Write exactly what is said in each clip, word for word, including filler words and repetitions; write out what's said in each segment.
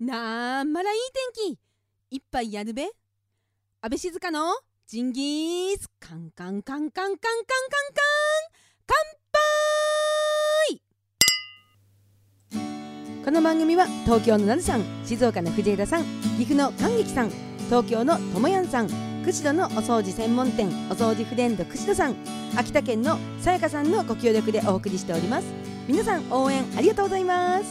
なんまらいい天気いっぱいやるべ。安倍静香のジンギースカンカンカンカンカンカンカンカン乾杯。この番組は東京のなるさん、静岡の藤枝さん、岐阜の感激さん、東京のともやんさん、釧路のお掃除専門店お掃除フレンド釧路さん、秋田県のさやかさんのご協力でお送りしております。皆さん応援ありがとうございます。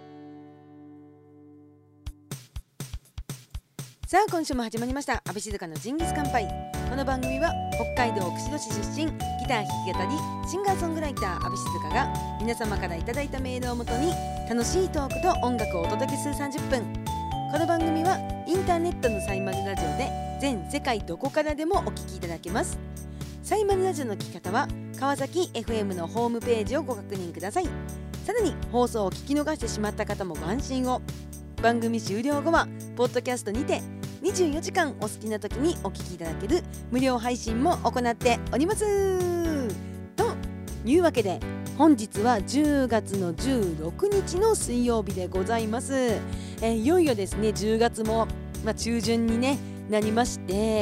さあ今週も始まりました安倍静香のジンギス乾杯。この番組は北海道釧路市出身、ギター弾き語りシンガーソングライター安倍静香が皆様からいただいたメールをもとに楽しいトークと音楽をお届けするさんじゅっぷん。この番組はインターネットのサイマルラジオで全世界どこからでもお聞きいただけます。サイマルラジオの聞き方は川崎 エフエム のホームページをご確認ください。さらに放送を聞き逃してしまった方もご安心を。番組終了後はポッドキャストにてにじゅうよじかんお好きな時にお聞きいただける無料配信も行っております。というわけで本日はじゅうがつのじゅうろくにちの水曜日でございます。えー、いよいよですねじゅうがつも、まあ、中旬に、ね、なりまして、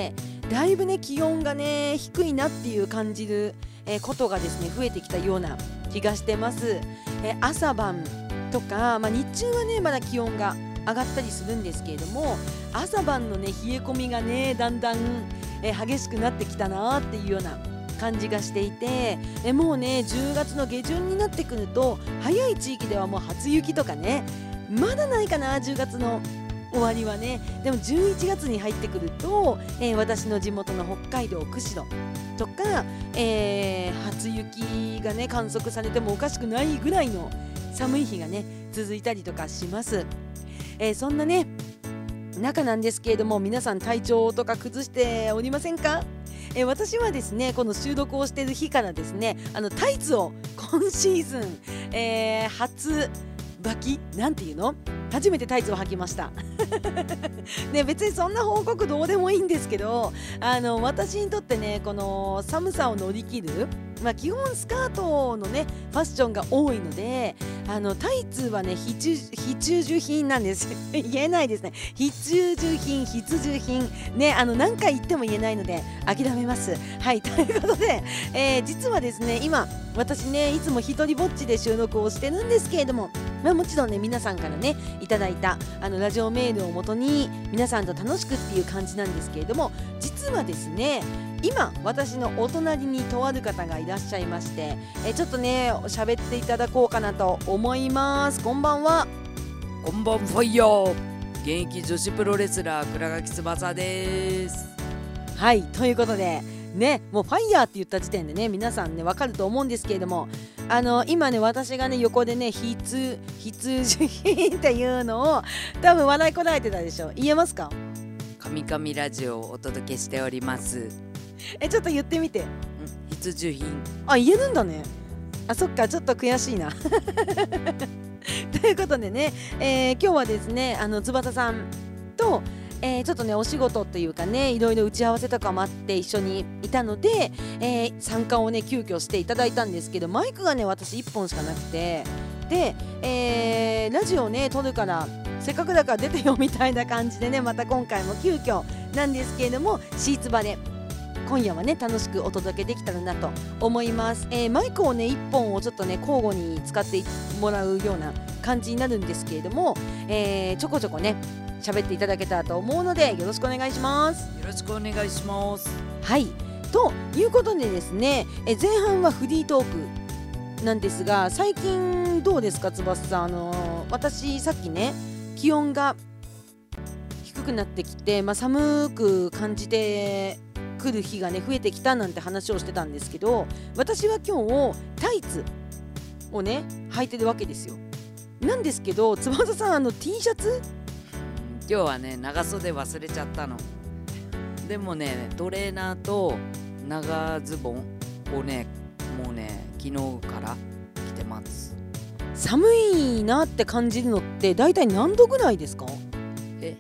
だいぶね気温がね低いなっていう感じる、えー、ことがですね増えてきたような気がしてます。えー、朝晩とか、まあ、日中はねまだ気温が上がったりするんですけれども、朝晩のね冷え込みがねだんだん、えー、激しくなってきたなっていうような感じがしていて、えもうねじゅうがつの下旬になってくると早い地域ではもう初雪とかね、まだないかなじゅうがつの終わりはね。でもじゅういちがつに入ってくると、えー、私の地元の北海道釧路とか、えー、初雪がね観測されてもおかしくないぐらいの寒い日がね続いたりとかします。えー、そんなね中なんですけれども、皆さん体調とか崩しておりませんか？えー、私はですねこの収録をしている日からですねあのタイツを今シーズン、えー、初履きなんていうの初めてタイツを履きましたね、別にそんな報告どうでもいいんですけど、あの私にとってねこの寒さを乗り切る、まあ、基本スカートのねファッションが多いので、あのタイツはね必需品なんです言えないですね。必需品必需品ね、あの何回言っても言えないので諦めます。はいということで、えー、実はですね今私ねいつも一人ぼっちで収録をしてるんですけれども、まあ、もちろんね皆さんからねいただいたあのラジオメールをもとに皆さんと楽しくっていう感じなんですけれども、実はですね今私のお隣にとある方がいらっしゃいまして、えちょっとね喋っていただこうかなと思います。こんばんは。 こんばんファイヤー。現役女子プロレスラー倉垣翼です。 はいということでね、もうファイヤーって言った時点でね皆さんね分かると思うんですけれども、あの今ね私がね横でね必必需品っていうのを多分笑いこらえてたでしょ。言えますか？ 神々ラジオをお届けしております。 えちょっと言ってみて。 必需品。 あ言えるんだね。あそっかちょっと悔しいなということでね、えー、今日はですねあの翼さんとえー、ちょっとねお仕事っていうかねいろいろ打ち合わせとかもあって一緒にいたので、えー、参加をね急遽していただいたんですけど、マイクがね私いっぽんしかなくて、で、えー、ラジオね撮るからせっかくだから出てよみたいな感じでねまた今回も急遽なんですけれどもシーツバで今夜はね楽しくお届けできたらなと思います。えー、マイクをねいっぽんをちょっとね交互に使ってもらうような感じになるんですけれども、えー、ちょこちょこね喋っていただけたらと思うのでよろしくお願いします。 よろしくお願いします。 はいということでですね、え前半はフリートークなんですが、最近どうですか翼さん。あのー、私さっきね気温が低くなってきて、まあ、寒く感じてくる日がね増えてきたなんて話をしてたんですけど、私は今日タイツをね履いてるわけですよ。なんですけど翼さんあの T シャツ今日はね長袖忘れちゃったの。でもねトレーナーと長ズボンをねもうね昨日から着てます。 寒いなって感じるのってだいたい何度ぐらいですか？ え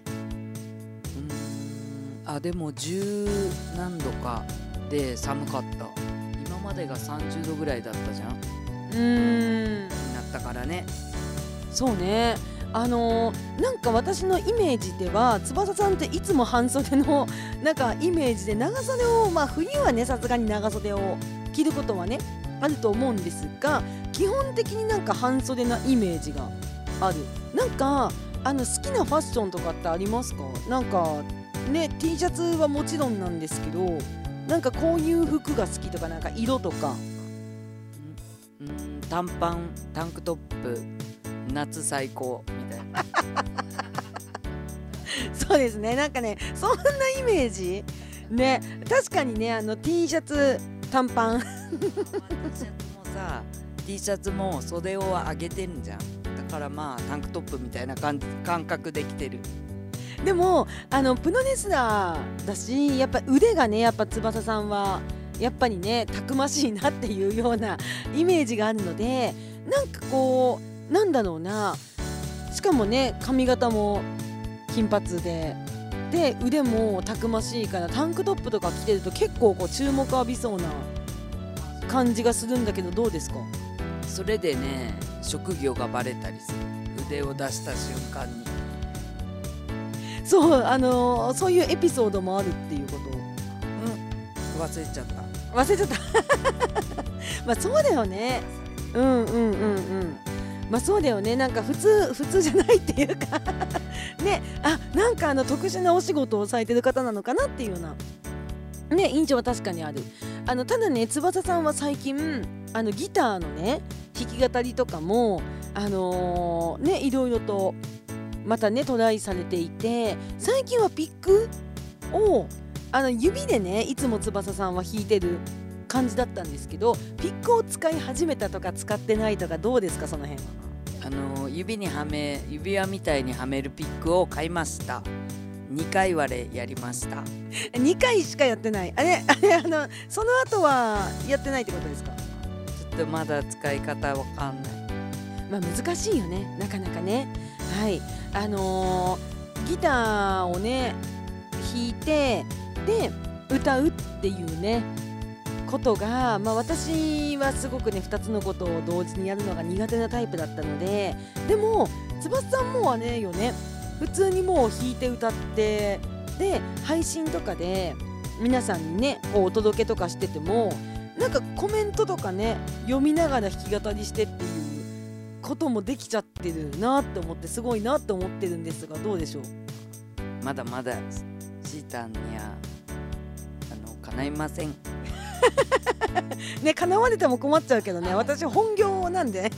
うーんあでも十何度かで寒かった。今までがさんじゅうどぐらいだったじゃん。 うーんになったからね。 そうね、 あのー、なんか私のイメージでは翼さんっていつも半袖のなんかイメージで、長袖をまあ冬はねさすがに長袖を着ることはねあると思うんですが、基本的になんか半袖なイメージがある。なんかあの好きなファッションとかってありますか？なんかね T シャツはもちろんなんですけど、なんかこういう服が好きとか、なんか色とか。 うん、短パン、タンクトップ、夏最高みたいな。 そうですね、なんかねそんなイメージね。確かにね、あの T シャツ短パン T シャツもさ T シャツも袖を上げてるんじゃん。だからまあタンクトップみたいな感じ感覚できてる。 でもあのプロレスラーだし、やっぱ腕がね、やっぱ翼さんはやっぱりねたくましいなっていうようなイメージがあるので、なんかこうなんだろうな、しかもね髪型も金髪でで腕もたくましいから、タンクトップとか着てると結構こう注目浴びそうな感じがするんだけど、どうですか？ それでね職業がバレたりする。腕を出した瞬間に。 そう、あのー、そういうエピソードもあるっていうこと。 うん、忘れちゃった。 忘れちゃったまあそうだよね。うんうんうんうん。まあそうだよね。なんか普通普通じゃないっていうかね、あ、なんかあの特殊なお仕事をされてる方なのかなっていうようなね印象は確かにある。あのただね、翼さんは最近あのギターのね弾き語りとかもあのー、ねいろいろとまたねトライされていて、最近はピックをあの指でねいつも翼さんは弾いてる感じだったんですけど、ピックを使い始めたとか使ってないとか、どうですかその辺は。 あの指にはめ指輪みたいにはめるピックを買いました。にかい割れやりました。 にかいしかやってない。あれあれあのその後はやってないってことですか？ ちょっとまだ使い方わかんない。 まあ難しいよね、なかなかね。はい、あのー、ギターをね弾いてで歌うっていうねことが、まあ、私はすごくねふたつのことを同時にやるのが苦手なタイプだったので、でも翼さんもはねよね、普通にもう弾いて歌ってで配信とかで皆さんにねこうお届けとかしてても、なんかコメントとかね読みながら弾き語りしてっていうこともできちゃってるなって思って、すごいなって思ってるんですが、どうでしょう？ まだまだシータンにはあの叶いませんね、叶われても困っちゃうけどね、私本業なんで、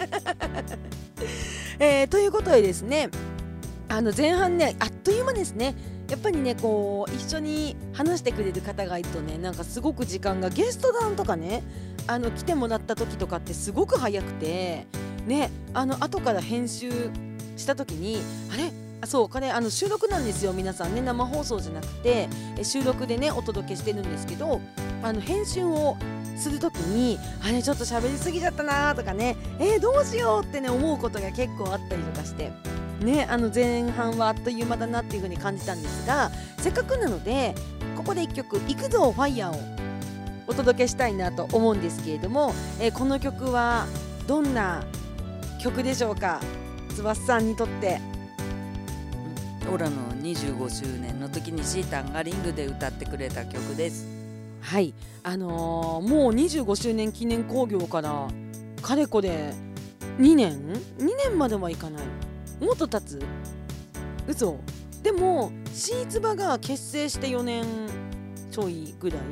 えー、ということでですね、あの前半ねあっという間ですね。やっぱりねこう一緒に話してくれる方がいるとね、なんかすごく時間が、ゲストさんとかねあの来てもらった時とかってすごく早くてね、あの後から編集した時にあれあそうこれあの収録なんですよ、皆さんね生放送じゃなくてえ収録でねお届けしてるんですけど、あの編集をする時にあれちょっと喋りすぎちゃったなとかね、えー、どうしようってね思うことが結構あったりとかしてね、あの前半はあっという間だなっていう風に感じたんですが、せっかくなのでここでいっきょくいくぞファイヤーをお届けしたいなと思うんですけれども、えー、この曲はどんな曲でしょうか？翼さんにとって。 オラのにじゅうごしゅうねんの時にシータンがリングで歌ってくれた曲です。 はい、あのー、もうにじゅうごしゅうねん記念興行からかれこれにねん ?に 年まではいかない、もっと経つ？嘘。でもシーツバが結成してよねんちょいぐらい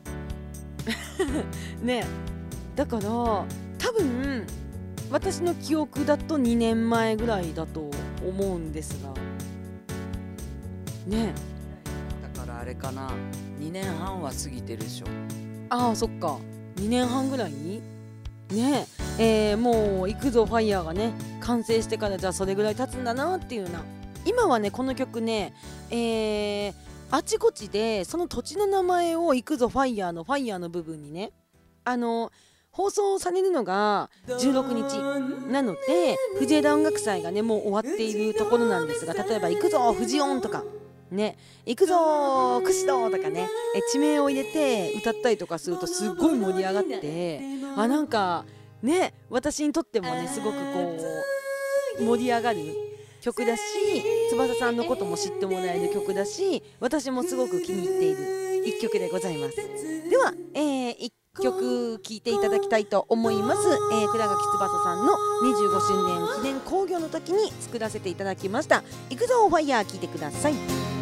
ね、だから多分私の記憶だとにねんまえぐらいだと思うんですがね。 だからあれかな、にねんはんは過ぎてるでしょ。 ああそっか、にねんはんぐらいねえー、もう行くぞファイヤーがね完成してからじゃあそれぐらい経つんだなっていうな。今はねこの曲ね、えー、あちこちでその土地の名前を行くぞファイヤーのファイヤーの部分にねあの放送されるのがじゅうろくにちなので、藤枝音楽祭がねもう終わっているところなんですが、例えば行くぞフジオンとかね、行くぞ串戸とかねえ地名を入れて歌ったりとかするとすっごい盛り上がって、あなんかね私にとってもねすごくこう盛り上がる曲だし、翼さんのことも知ってもらえる曲だし、私もすごく気に入っている一曲でございます。では、えー、一曲聴いていただきたいと思います。えー、倉垣翼さんのにじゅうごしゅうねん記念興行の時に作らせていただきました「いくぞファイヤー」聴いてください。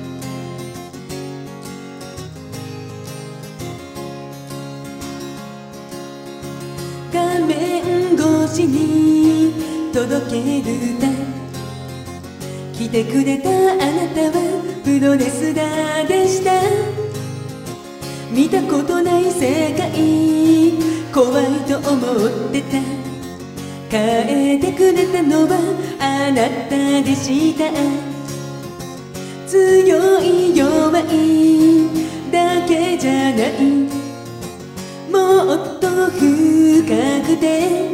画面越しに届ける歌、来てくれたあなたはプロレスラーでした。見たことない世界怖いと思ってた。変えてくれたのはあなたでした。強い弱いだけじゃない、もっと深くて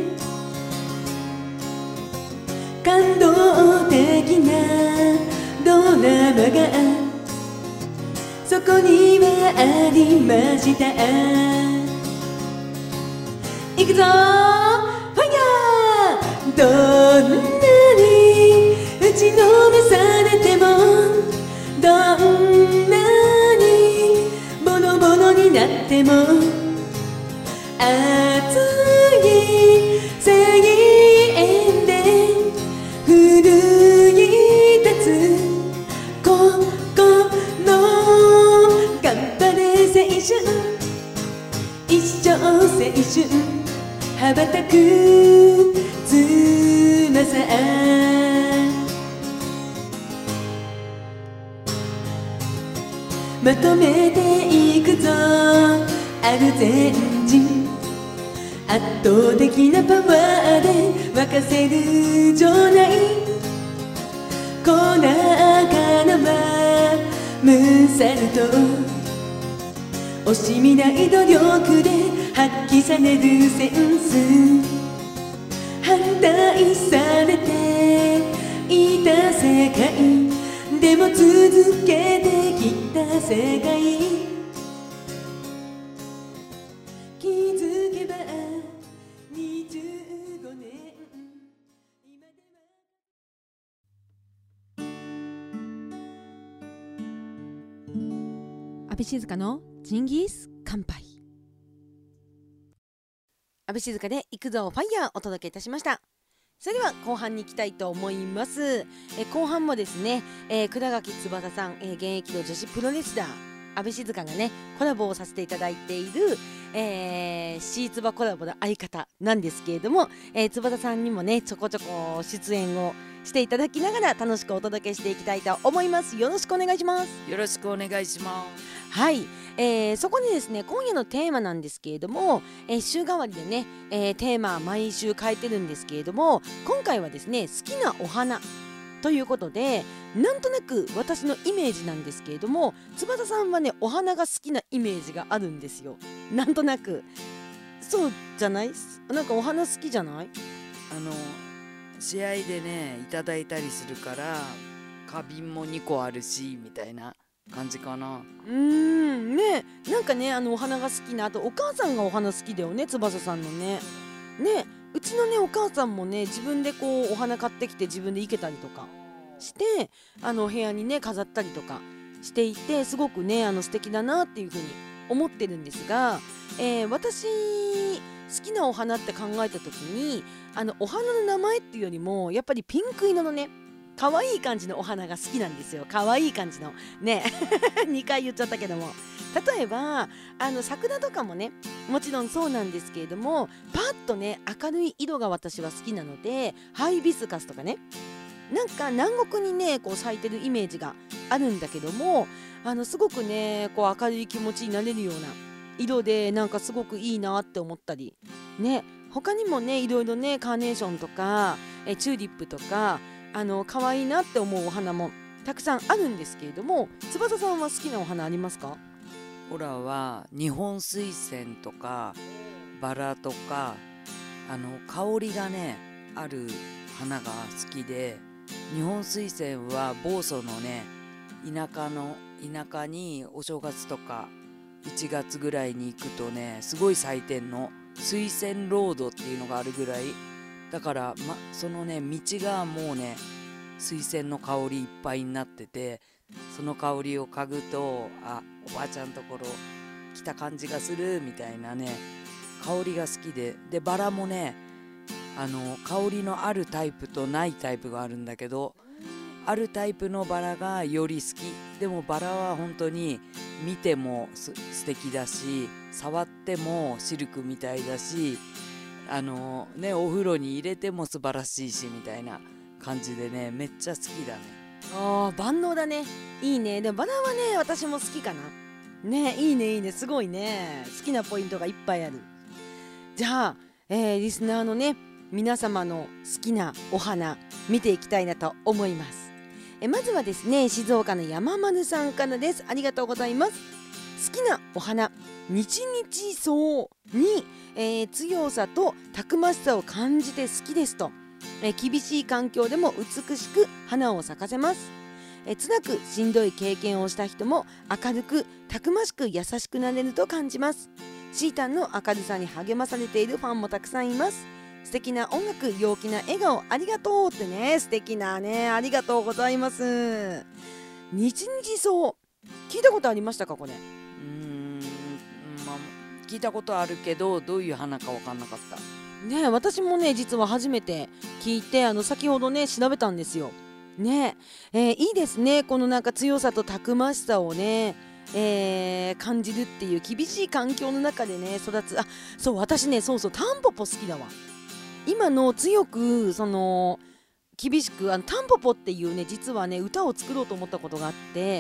感動的なドラマがそこにはありました。行くぞファイヤー、どんなに打ちのめされても、どんなにボロボロになっても、熱い声援で奮い立つ心、頑張れ青春、一生青春、羽ばたく翼、まとめていくぞアルゼンチン、圧倒的なパワーで沸かせる場内、粉赤のまムーンサルト、惜しみない努力で発揮されるセンス、反対されていた世界でも続けてきた世界、気づけばにじゅうごねん、今では阿部静香のジンギス乾杯。阿部静香で行くぞファイヤーお届けいたしました。それでは後半に行きたいと思います。え後半もですね、えー、倉垣翼さん、えー、現役の女子プロレスラー阿部静香がねコラボをさせていただいている、えー、シーツバコラボの相方なんですけれども、えー、翼さんにもねちょこちょこ出演をしていただきながら楽しくお届けしていきたいと思います。よろしくお願いします。 よろしくお願いします。 はい、えー、そこにですね今夜のテーマなんですけれども、えー、週替わりでね、えー、テーマ毎週変えてるんですけれども、今回はですね好きなお花ということで、なんとなく私のイメージなんですけれども、翼さんはねお花が好きなイメージがあるんですよ。なんとなくそうじゃない？なんかお花好きじゃない？ あの試合でねいただいたりするから花瓶もにこあるしみたいな感じかな。 うーんね、なんかねあのお花が好きな、あとお母さんがお花好きだよね、翼さんのね。ね、うちのねお母さんもね自分でこうお花買ってきて自分で生けたりとかしてあの部屋にね飾ったりとかしていて、すごくねあの素敵だなっていうふうに思ってるんですが、えー、私好きなお花って考えた時にあのお花の名前っていうよりもやっぱりピンク色のね可愛い感じのお花が好きなんですよ。可愛い感じのねにかい言っちゃったけども、例えばあの桜とかもねもちろんそうなんですけれども、パッとね明るい色が私は好きなので、ハイビスカスとかね、なんか南国にねこう咲いてるイメージがあるんだけども、あのすごくねこう明るい気持ちになれるような色で、なんかすごくいいなって思ったりね。他にもねいろいろねカーネーションとかえチューリップとかあの可愛いなって思うお花もたくさんあるんですけれども、翼さんは好きなお花ありますか？ オラは日本水仙とかバラとかあの香りがねある花が好きで、日本水仙は房総のね田舎の田舎にお正月とかいちがつぐらいに行くとねすごい咲いてんの。水仙ロードっていうのがあるぐらいだから、ま、そのね道がもうね水仙の香りいっぱいになってて、その香りを嗅ぐと、あ、おばあちゃんところ来た感じがするみたいなね、香りが好きで、でバラもね、あの香りのあるタイプとないタイプがあるんだけど、あるタイプのバラがより好き。でもバラは本当に見てもす素敵だし、触ってもシルクみたいだし、あのね、お風呂に入れても素晴らしいしみたいな感じでね、めっちゃ好きだね。 あー、万能だね。いいね。でもバラはね、私も好きかな。ね、いいねいいね、すごいね。好きなポイントがいっぱいある。じゃあ、えー、リスナーのね、皆様の好きなお花見ていきたいなと思います。えまずはですね、静岡の山丸さんからです。ありがとうございます。好きなお花、日々草に、えー、強さとたくましさを感じて好きですと。えー、厳しい環境でも美しく花を咲かせます。えー、辛くしんどい経験をした人も明るくたくましく優しくなれると感じます。シータンの明るさに励まされているファンもたくさんいます。素敵な音楽、陽気な笑顔、ありがとうってね、素敵なね、ありがとうございます。日々草、聞いたことありましたかこれ？ うーん、まあ、聞いたことあるけど、どういう花か分かんなかった。 ね、私もね実は初めて聞いて、あの先ほどね調べたんですよ。ねえー、いいですね、このなんか強さとたくましさをね、えー、感じるっていう厳しい環境の中でね育つ。あ、そう私ね、そうそう、タンポポ好きだわ。今の強くその厳しく、あのタンポポっていうね、実はね歌を作ろうと思ったことがあって、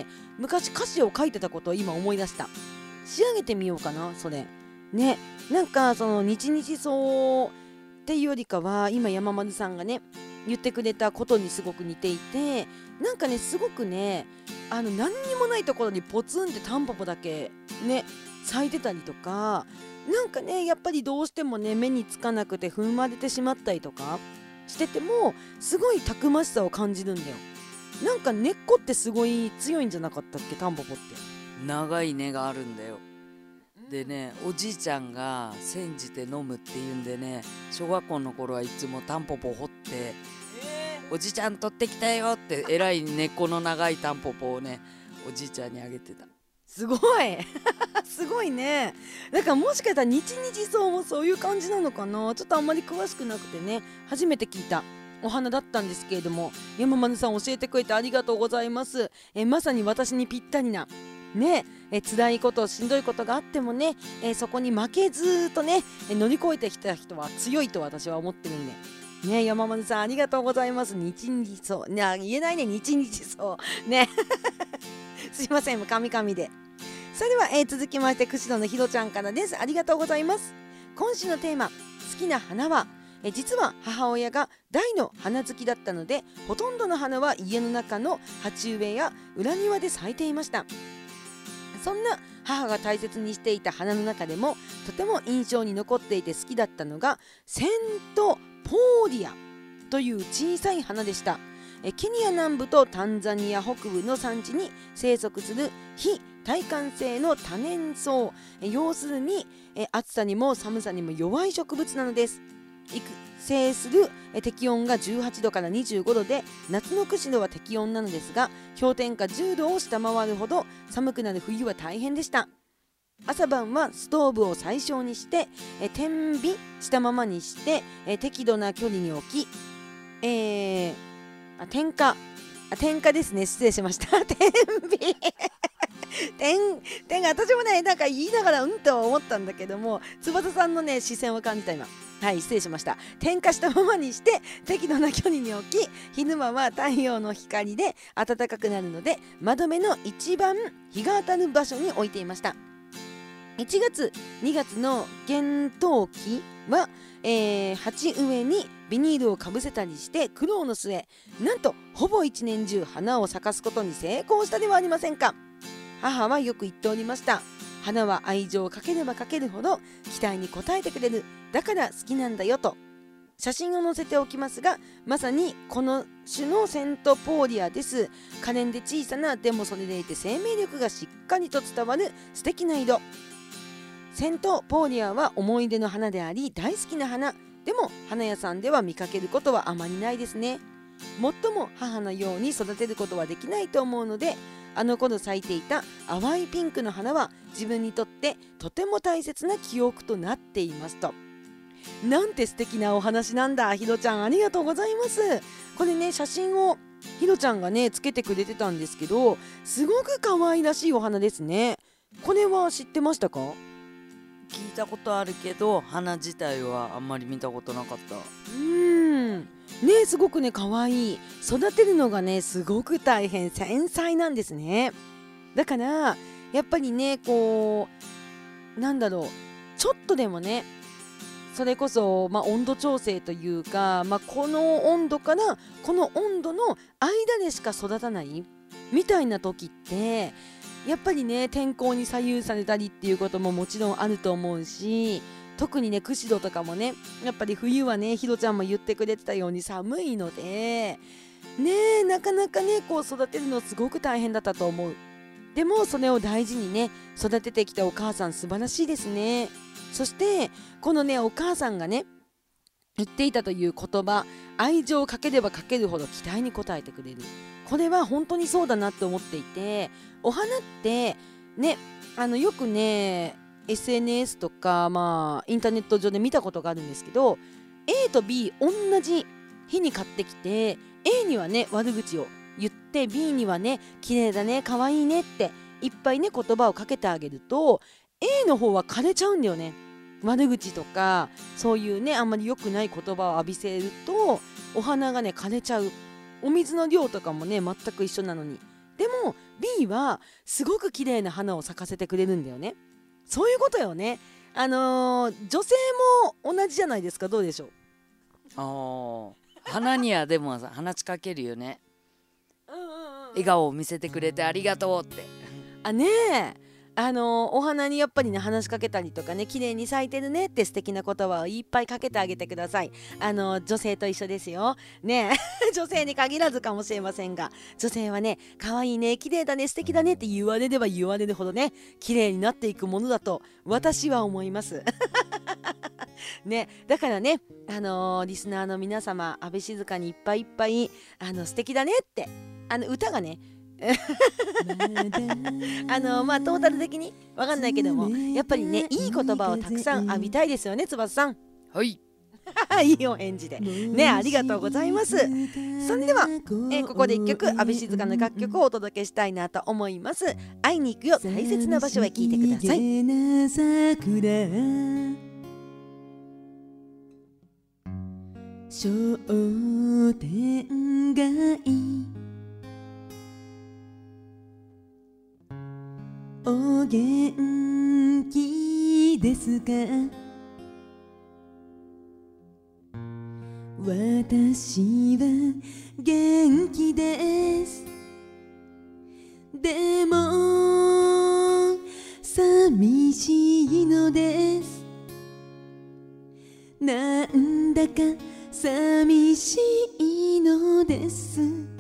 昔歌詞を書いてたことを今思い出した。仕上げてみようかな、それね。なんかその日々草っていうよりかは、今山丸さんがね言ってくれたことにすごく似ていて、なんかねすごくね、あの何にもないところにポツンってタンポポだけね咲いてたりとか、なんかねやっぱりどうしてもね目につかなくて踏まれてしまったりとかしてても、すごいたくましさを感じるんだよ。なんか根っこってすごい強いんじゃなかったっけ、タンポポって。 長い根があるんだよ。でね、おじいちゃんが煎じて飲むっていうんでね、小学校の頃はいつもタンポポを掘って、おじいちゃん取ってきたよってえらい根っこの長いタンポポをね、おじいちゃんにあげてた。 すごいすごいね。だからもしかしたら日々草もそういう感じなのかな。ちょっとあんまり詳しくなくてね、初めて聞いたお花だったんですけれども、山丸さん教えてくれてありがとうございます。えまさに私にぴったりなね、え辛いこと、しんどいことがあってもね、えそこに負けずとね、え乗り越えてきた人は強いと私は思ってるんでね。山丸さんありがとうございます。日々草ね、言えないね、日々草ねすいません、神々で。それでは、えー、続きまして釧路のひろちゃんからです。ありがとうございます。今週のテーマ、好きな花は、え実は母親が大の花好きだったので、ほとんどの花は家の中の鉢植えや裏庭で咲いていました。そんな母が大切にしていた花の中でもとても印象に残っていて好きだったのがセントポーリアという小さい花でした。えケニア南部とタンザニア北部の山地に生息する非耐寒性の多年草、え要するにえ暑さにも寒さにも弱い植物なのです。育成するえ適温がじゅうはちどからにじゅうごどで、夏の釧路は適温なのですが氷点下じゅうどを下回るほど寒くなる冬は大変でした。朝晩はストーブを最小にしてえ点火したままにしてえ適度な距離に置き、えー、あ点火あ点火ですね、失礼しました点火点点が私もねなんか言いながらうんとは思ったんだけども、翼さんのね視線を感じた今。はい、失礼しました。点火したままにして適度な距離に置き、昼間は太陽の光で暖かくなるので窓辺の一番日が当たる場所に置いていました。いちがつにがつの厳冬期は、えー、鉢植えにビニールをかぶせたりして苦労の末、なんとほぼ一年中花を咲かすことに成功したではありませんか。母はよく言っておりました。花は愛情をかければかけるほど期待に応えてくれる、だから好きなんだよと。写真を載せておきますが、まさにこの種のセントポーリアです。可憐で小さな、でもそれでいて生命力がしっかりと伝わる素敵な色。セントポーリアは思い出の花であり大好きな花。でも花屋さんでは見かけることはあまりないですね。 最も母のように育てることはできないと思うので、あの頃咲いていた淡いピンクの花は自分にとってとても大切な記憶となっていますと。なんて素敵なお話なんだ。ひろちゃんありがとうございます。これね、写真をひろちゃんがねつけてくれてたんですけど、すごく可愛らしいお花ですね。これは知ってましたか？ 聞いたことあるけど花自体はあんまり見たことなかった。 うーんね、すごくね可愛い。育てるのがねすごく大変、繊細なんですね。だからやっぱりね、こうなんだろう、ちょっとでもね、それこそ、まあ、温度調整というか、まあ、この温度からこの温度の間でしか育たないみたいな時って、やっぱりね天候に左右されたりっていうことももちろんあると思うし、特にね釧路とかもね、やっぱり冬はねひろちゃんも言ってくれてたように寒いのでね、なかなかねこう育てるのすごく大変だったと思う。でもそれを大事にね育ててきたお母さん素晴らしいですね。そしてこのねお母さんがね言っていたという言葉、愛情をかければかけるほど期待に応えてくれる。これは本当にそうだなって思っていて、お花ってね、あのよくね エスエヌエス とか、まあ、インターネット上で見たことがあるんですけど、 A と B 同じ日に買ってきて A にはね悪口を言って B にはね綺麗だね可愛いねっていっぱいね言葉をかけてあげると A の方は枯れちゃうんだよね。悪口とかそういうねあんまり良くない言葉を浴びせるとお花がね枯れちゃう。お水の量とかもね全く一緒なのに、でも B はすごく綺麗な花を咲かせてくれるんだよね。そういうことよね。あのー、女性も同じじゃないですか。どうでしょう。 ああ、花にはでもさ話しかけるよね。 うんうんうん、 笑顔を見せてくれてありがとうって。 あねえ、あのー、お花にやっぱりね話しかけたりとかね、綺麗に咲いてるねって素敵な言葉をいっぱいかけてあげてください。あのー、女性と一緒ですよねえ女性に限らずかもしれませんが、女性はね可愛いね綺麗だね素敵だねって言われれば言われるほどね綺麗になっていくものだと私は思いますね、だからね、あのー、リスナーの皆様、安倍静香にいっぱいいっぱいあの素敵だねってあの歌がねあのまあトータル的にわかんないけども、やっぱりねいい言葉をたくさん浴びたいですよね、翼さん。 はいいいお返事でね、ありがとうございます。それでは、えー、ここで一曲安倍静香の楽曲をお届けしたいなと思います。会いに行くよ大切な場所へ聞いてください。 商店街お元気ですか？私は元気です。でも寂しいのです。なんだか寂しいのです。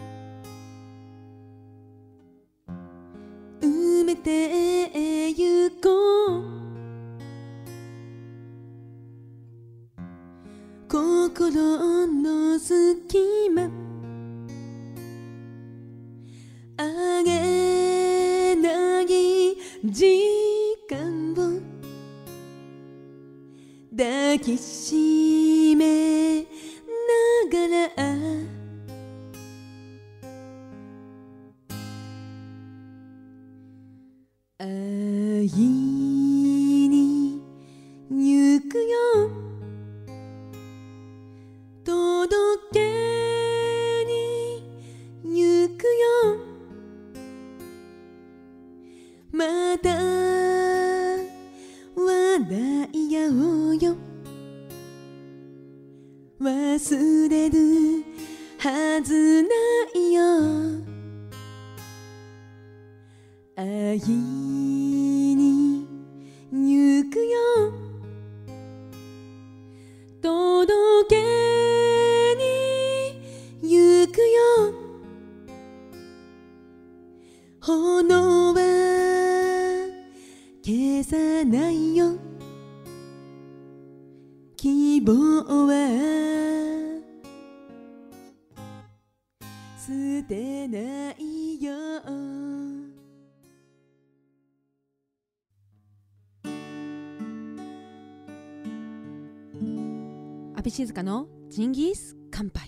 埋めてゆこう心の隙間、あげない時間を抱きしめながら会いに行くよ、届けに行くよ、また笑い合おうよ、忘れるはずないよ、会いに行くよ、届けに行くよ、炎は消さないよ、希望はてないよ。 阿部静香のジンギス乾杯。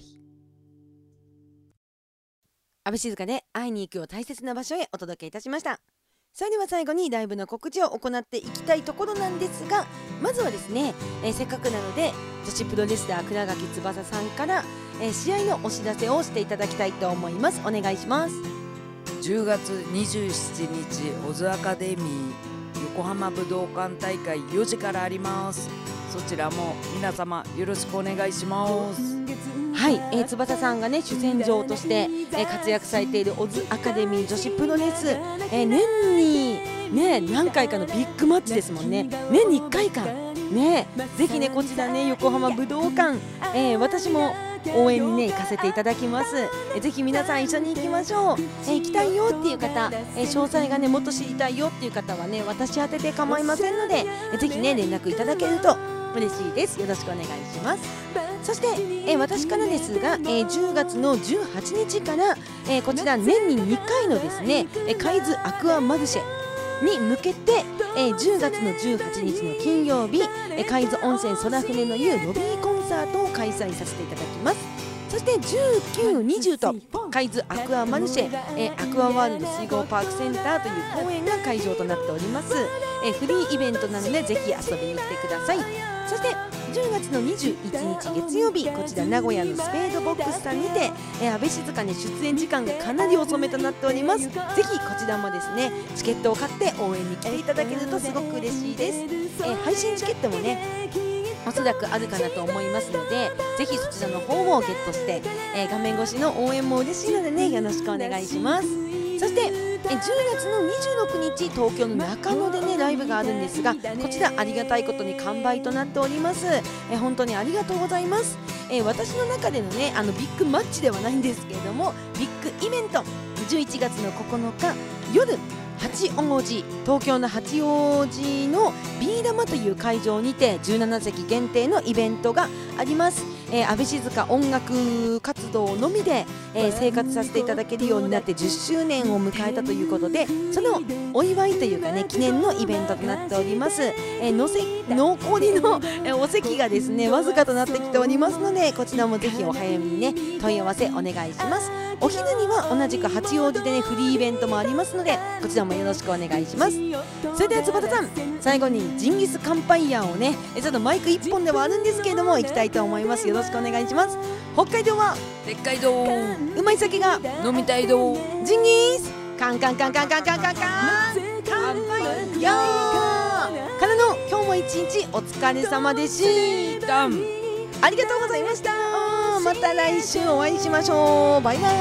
阿部静香で会いに行くを大切な場所へお届けいたしました。それでは最後にライブの告知を行っていきたいところなんですが、まずはですね、えー、せっかくなので女子プロレスラー倉垣翼さんから、えー、試合のお知らせをしていただきたいと思います。お願いします。 じゅうがつにじゅうしちにちオズアカデミー横浜武道館大会よじからあります。そちらも皆様よろしくお願いします。 はい、えー、翼さんがね主戦場として、えー、活躍されているオズアカデミー女子プロレス、えー、年にね何回かのビッグマッチですもんね。年にいっかいかね、ぜひねこちらね横浜武道館、えー、私も応援にね行かせていただきます。えー、ぜひ皆さん一緒に行きましょう。えー、行きたいよっていう方、えー、詳細がねもっと知りたいよっていう方はね私宛てで構いませんので、えー、ぜひね連絡いただけると嬉しいです。よろしくお願いします。そして、えー、私からですが、えー、じゅうがつのじゅうはちにちから、えー、こちら年ににかいのですね、えー、カイズアクアマルシェに向けて、えー、じゅうがつのじゅうはちにちの金曜日、えー、カイズ温泉空船の湯ロビーコンサートを開催させていただきます。そしてじゅうく、にじゅうとカイズアクアマルシェ、えー、アクアワールド水郷パークセンターという公演が会場となっております。えー、フリーイベントなのでぜひ遊びに来てください。そしてじゅうがつのにじゅういちにち月曜日、こちら名古屋のスペードボックスさんにて、えー、阿部静香に出演時間がかなり遅めとなっております。ぜひこちらもですねチケットを買って応援に来ていただけるとすごく嬉しいです。えー、配信チケットもねおそらくあるかなと思いますので、ぜひそちらの方をゲットして、えー、画面越しの応援も嬉しいのでねよろしくお願いします。そしてえじゅうがつのにじゅうろくにち東京の中野でねライブがあるんですが、こちらありがたいことに完売となっております。え本当にありがとうございます。え私の中でのねあのビッグマッチではないんですけれども、ビッグイベントじゅういちがつのここのか夜八王子、東京の八王子のビー玉という会場にてじゅうななせき限定のイベントがあります。えー、阿部静香音楽活動のみで、えー、生活させていただけるようになってじゅっしゅうねんを迎えたということで、そのお祝いというかね記念のイベントとなっております。えー、のせ残りの、えー、お席がですねわずかとなってきておりますので、こちらもぜひお早めにね問い合わせお願いします。お昼には同じく八王子でねフリーイベントもありますので、こちらもよろしくお願いします。それでは翼さん、最後にジンギスカンパイヤーをねちょっとマイクいっぽんではあるんですけれども行きたいと思います。よろしくお願いします。北海道は北海道うまい酒が飲みたいどジンギスカンカンカンカンカンカンカンカンカンパイヤーからの今日も一日お疲れ様でした。ありがとうございました。また来週お会いしましょう。バイバイ。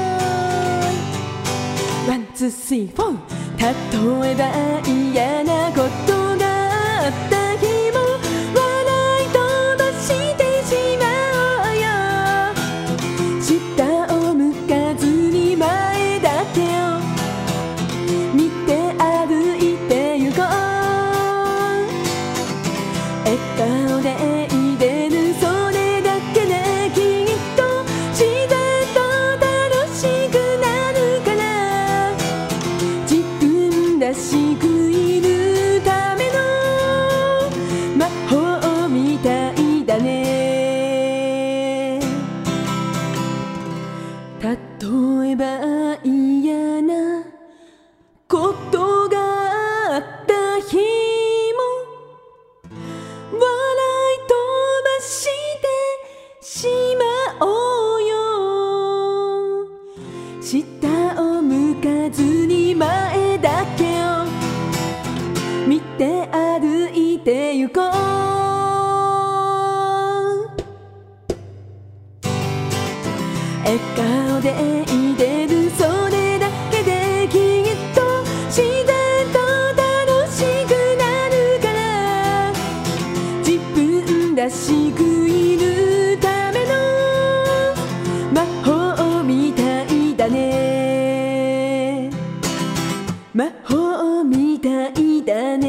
ワンツースリーフォー。例えば嫌なことがあった日も笑い飛ばしてしまおうよ。下を向かずに前だけを見て歩いてゆこう。笑顔でいれるそれだけできっと自然と楽しくなるから、自分らしくいるための魔法みたいだね。例えば嫌なことがあった日も笑い飛ばしてしまおうよ。下を向かずに前だけを見て歩いてゆこう。笑顔でいれるそれだけできっと自然と楽しくなるから、自分らしくいるための魔法みたいだね。魔法みたいだね。